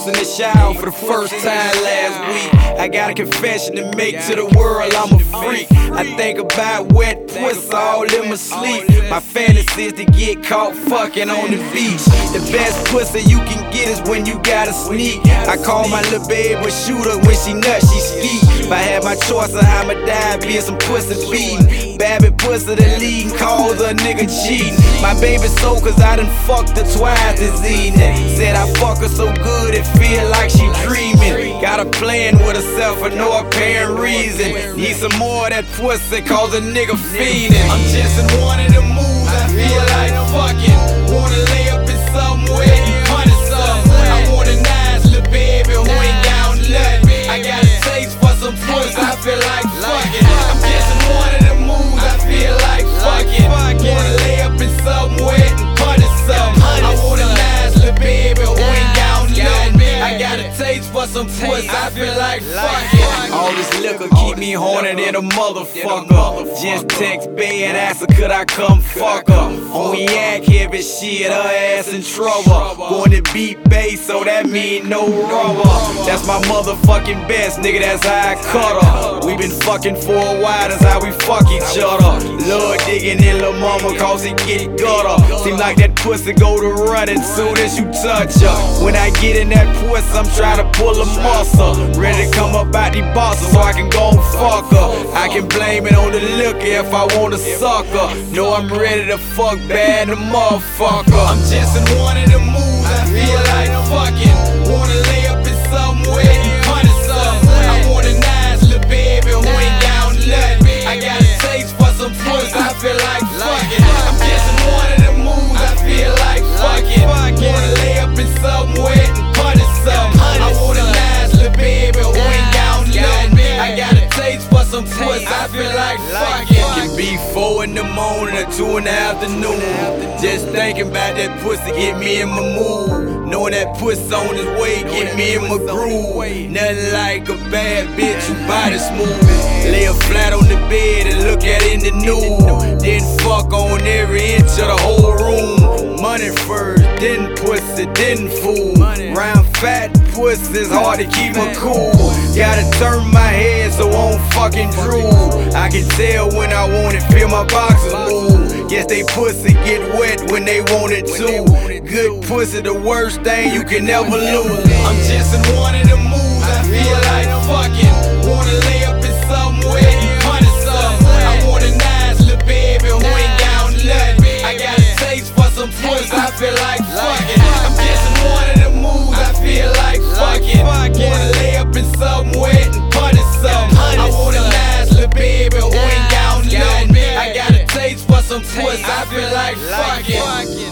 puss in the shower for the first time last week. I got a confession to make to the world, I'm a freak. I think about wet puss all in my sleep. My fantasy is to get caught fucking on the beach. The best pussy you can get is when you gotta sneak. I call my little babe a shooter, when she nuts, she ski. If I had my choice of I'ma die being some pussy beating. Babby pussy the lead, calls a nigga cheating. My baby so cause I done fucked her twice this evening. Said I fuck her so good it feel like she dreaming. Got her playing with herself for no apparent reason. Need some more of that pussy cause a nigga fiending. I'm just in one of the moves, I feel like fucking. Wanna lay up in somewhere and punish something. I want a nice little baby who ain't down nothing. I got a taste for some pussy, I feel like fucking. I'm just in one of the moves, I feel like fucking. Wanna lay up in somewhere and punish something. I want a nice little baby who ain't down nothing. I got a taste for some pussy, I feel like fucking. All this liquor keep me horny than a motherfucker. Just text Bay and ask her could I come fuck her. On yak heavy shit, her ass in trouble. Going to beat bass, so that mean no rubber. That's my motherfucking best, nigga, that's how I cut her. We been fucking for a while, that's how we fuck each other. Love digging in lil' mama cause it get gutter. Seem like that pussy go to running soon as you touch her. When I get in that pussy, I'm trying to pull a muscle. Ready to come up out the bossa so I can go and fuck her. I can blame it on the liquor if I want to suck her. Know I'm ready to fuck bad the motherfucker. I'm just in one of the moves, I feel like fucking. Wanna lay up in somewhere and punish something. I want a nice little baby who ain't down nothing. I got a taste for some pussy, I feel like fucking. I'm just in one of the moves, I feel like fucking. Wanna lay up in somewhere and punish something. I want a nice little baby who ain't down nothing. I got a taste for some pussy, I feel like fucking. Can be 4 in the morning or 2 in the afternoon. Just thinking about that pussy get me in my mood. Knowing that pussy on his way get me in my groove. Nothing like a bad bitch who body smooth. Lay her flat on the bed and look at it in the nude. Then fuck on every inch of the whole room. Money first, then pussy, then food. Round fat pussy, it's hard to keep her cool. Gotta turn my head so I won't fucking drool. I can tell when I want it, feel my boxers move. Guess they pussy get wet when they want it too. Good pussy, the worst thing you can ever lose. I'm just in one of the moves, I feel like fucking. Wanna lay up in somewhere and punish something. I want a nice little baby who ain't down nothing. I got a taste for some pussy, I feel like fucking. I'm just in one of the moves, I feel like fucking. Wanna lay up in somewhere and punish something. I want a nice little baby who ain't down nothing. I got a taste for some pussy, I feel like fucking.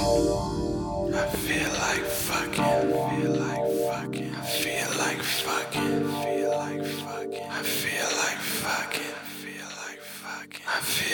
I feel like fucking. I feel like fucking. I feel like fucking. I feel like fucking. I feel like fucking. I feel like fucking. I feel